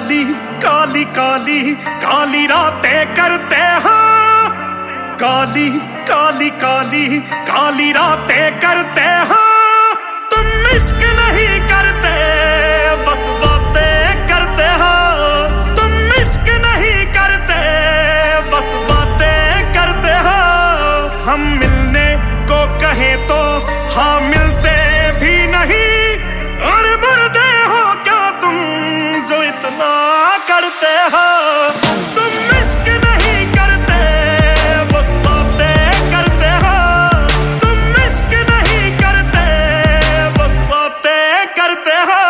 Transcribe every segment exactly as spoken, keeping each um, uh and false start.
काली काली काली काली रातें करते हो, काली काली काली काली रातें करते हो। तुम इश्क नहीं करते बस बातें करते हो, तुम इश्क नहीं करते बस बातें करते हो। हम मिलने को कहें तो हाँ मिलते भी नहीं, और मरते हो क्या तुम जो इतना करते हो। तुम इश्क नहीं करते बस बातें करते हो, तुम इश्क नहीं करते बस बातें करते हो।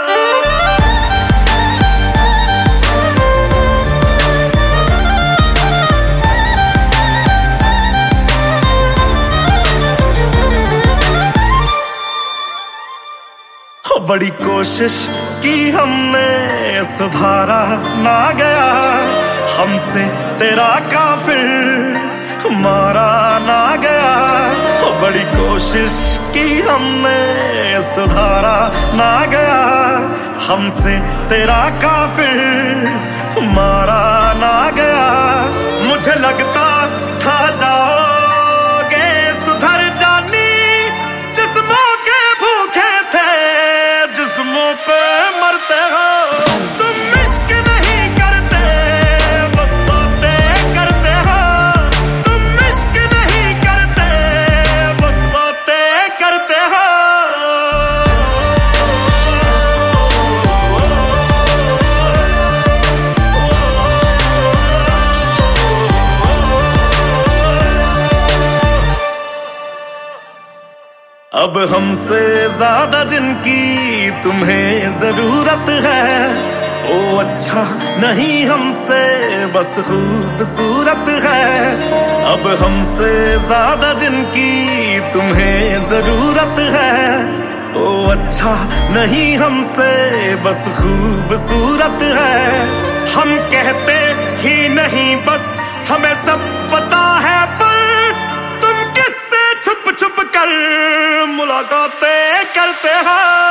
बड़ी कोशिश की हमने सुधारा ना गया, हमसे तेरा काफिर मारा ना गया। बड़ी कोशिश की हमने सुधारा ना गया, हमसे तेरा काफिर मारा ना गया। मुझे लगता था जाओगे सुधर जानी, जिस्मों के भूखे थे जिस्मों पे मरते हो। तुम इश्क नहीं करते बस बातें करते हो, तुम इश्क नहीं करते बस बातें करते हो। अब हमसे ज्यादा जिनकी तुम्हें जरूरत है, ओ अच्छा नहीं हमसे बस खूबसूरत है। अब हमसे ज्यादा जिनकी तुम्हें जरूरत है, ओ अच्छा नहीं हमसे बस खूबसूरत है। हम कहते ही नहीं बस हमें सब पता है, पर तुम किससे छुप छुप कर मुलाकातें करते हो।